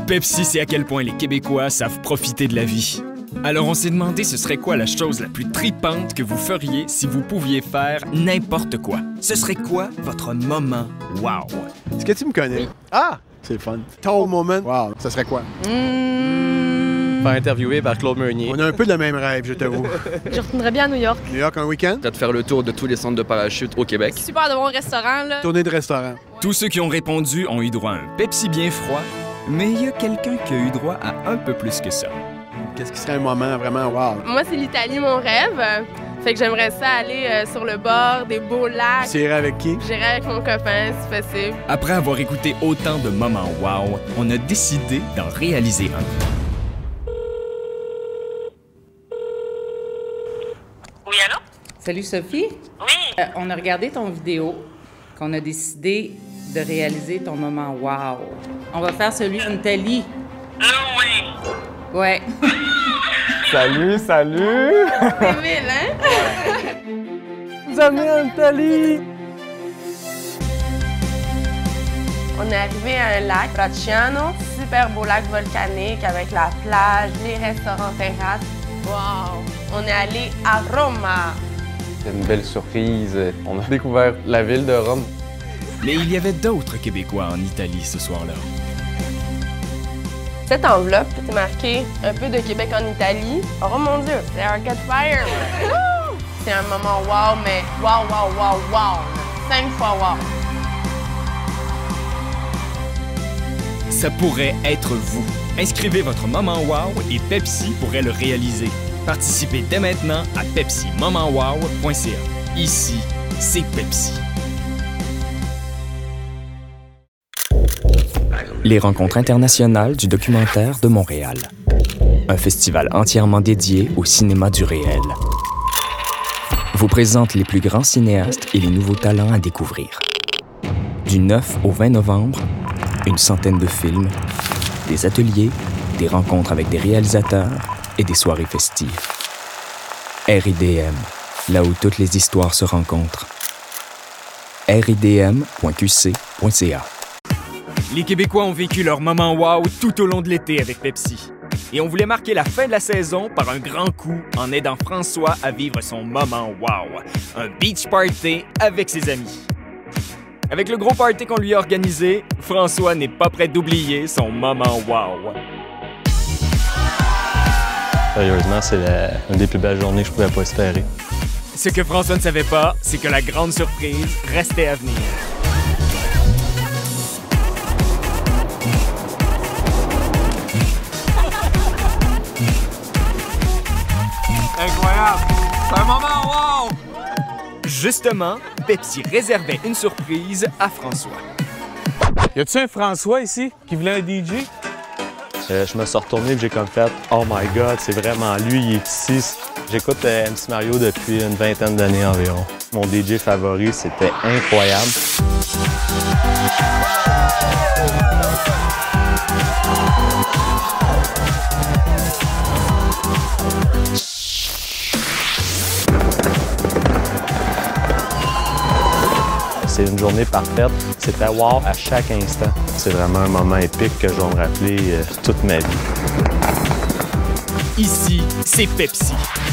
Pepsi, c'est à quel point les Québécois savent profiter de la vie. Alors on s'est demandé ce serait quoi la chose la plus tripante que vous feriez si vous pouviez faire n'importe quoi. Ce serait quoi votre moment wow? Est-ce que tu me connais? Oui. Ah! C'est le fun. Ton moment? Wow. Ça serait quoi? Faire interviewer par Claude Meunier. On a un peu le même rêve, je t'avoue. Je retournerais bien à New York. New York un week-end? Peut-être faire le tour de tous les centres de parachute au Québec. Super de bons restaurants, là. Tournée de restaurant. Tous ceux qui ont répondu ont eu droit à un Pepsi bien froid, mais il y a quelqu'un qui a eu droit à un peu plus que ça. Qu'est-ce qui serait un moment vraiment wow? Moi, c'est l'Italie, mon rêve. Fait que j'aimerais ça aller sur le bord des beaux lacs. Tu irais avec qui? J'irais avec mon copain, si possible. Après avoir écouté autant de moments wow, on a décidé d'en réaliser un. Oui, allô? Salut Sophie. Oui. On a regardé ton vidéo, qu'on a décidé de réaliser ton moment wow. On va faire celui en Italie. Oui. Ouais. Salut! C'est ville, hein? Vous amenez en Italie! On est arrivé à un lac, Bracciano. Super beau lac volcanique avec la plage, les restaurants terrasses. Wow! On est allé à Roma. C'est une belle surprise. On a découvert la ville de Rome. Mais il y avait d'autres Québécois en Italie ce soir-là. Cette enveloppe, c'est marqué un peu de Québec en Italie. Oh mon Dieu, c'est Arcade Fire! C'est un moment wow, mais wow, wow, wow, wow! 5 fois wow! Ça pourrait être vous. Inscrivez votre moment wow et Pepsi pourrait le réaliser. Participez dès maintenant à pepsimomentwow.ca. Ici, c'est Pepsi. Les rencontres internationales du documentaire de Montréal. Un festival entièrement dédié au cinéma du réel. Vous présente les plus grands cinéastes et les nouveaux talents à découvrir. Du 9 au 20 novembre, une centaine de films, des ateliers, des rencontres avec des réalisateurs et des soirées festives. RIDM, là où toutes les histoires se rencontrent. ridm.qc.ca. Les Québécois ont vécu leur moment wow tout au long de l'été avec Pepsi. Et on voulait marquer la fin de la saison par un grand coup en aidant François à vivre son moment wow. Un beach party avec ses amis. Avec le gros party qu'on lui a organisé, François n'est pas prêt d'oublier son moment wow. Sérieusement, c'est une des plus belles journées que je pouvais pas espérer. Ce que François ne savait pas, c'est que la grande surprise restait à venir. Incroyable! C'est un moment wow! Justement, Pepsi réservait une surprise à François. Y a-tu un François ici qui voulait un DJ? Je me suis retourné et j'ai comme fait « Oh my God, c'est vraiment lui, il est ici. » J'écoute MC Mario depuis une vingtaine d'années environ. Mon DJ favori, c'était incroyable. C'est une journée parfaite. C'était wow à chaque instant. C'est vraiment un moment épique que je vais me rappeler toute ma vie. Ici, c'est Pepsi.